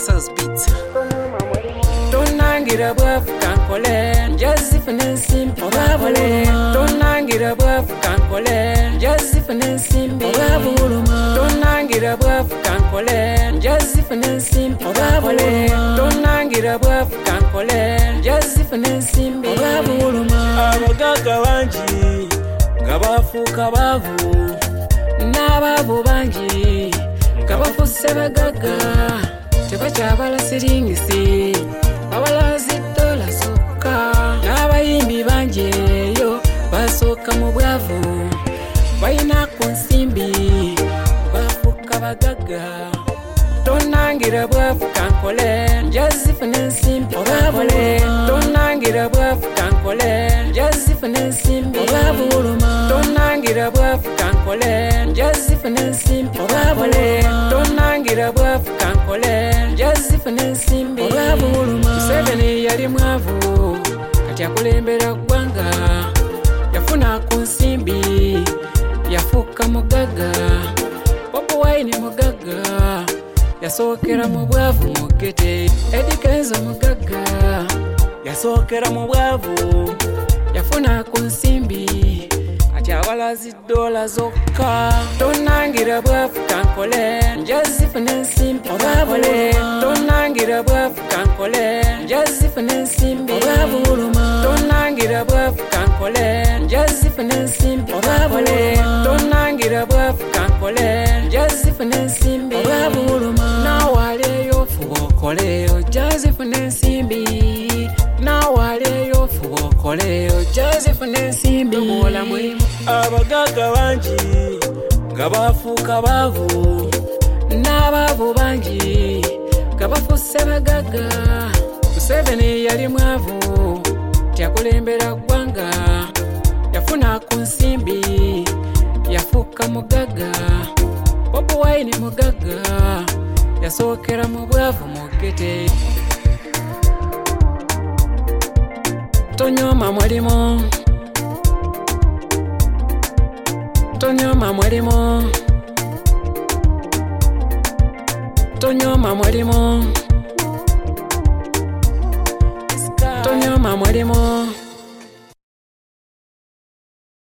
Muscles beats. Tonangira bwafu kankole Joseph n'ensimbi obabule Tonangira bwafu kankole Joseph n'ensimbi obabuluma Tonangira bwafu kankole Joseph n'ensimbi obabule Tonangira bwafu kankole Joseph n'ensimbi obabuluma Abagagga bangi nga bafuuka baavu n'abaavu bangi nga bafuuse bagagga tebakyabala siringisi abalazi dola sokka n'abayimbi bangi eyo basooka mu bwavu balina ku nsimbi bafuuka bagagga Tonangira bwafu kankole Joseph n'ensimbi obabule Tonangira bwafu kankole Joseph n'ensimbi obabuluma Tonangira bwafu kankole Joseph n'ensimbi obabule Tonangira bwafu kankole Joseph n'ensimbi obabuluma Museveni yali mwavu kati akulembera ggwanga yafuna ku nsimbi yafuuka mugagga Bobi Wine mugagga yasookera mu bwavu mugete Eddy Kenzo mugagga yasookera mu bwavu yafuna ku nsimbi ati abalazi dola zokka Tonangira bwafu kankole Joseph n'ensimbi obabule Tonangira bwafu kankole Joseph n'ensimbi obabuluma Tonangira bwafu kankole Joseph n'ensimbi obabule Tonangira bwafu kankole Joseph n'ensimbi obabuluma nawaleyo fuba okoleyo Joseph n'ensimbi nawaleyo fuba okoleyo Joseph n'ensimbi muwola mulimu abagagga bangi nga bafuuka baavu n'abaavu bangi nga bafuuse bagagga Museveni yali mwavu tyakulembera ggwanga yafuna ku nsimbi yafuuka mugagga Bobi Wine mugagga yasookera mu bwavu mugete Tonyoma mulimo Tonyoma mulimo Tonyoma mulimo Tonyoma mulimo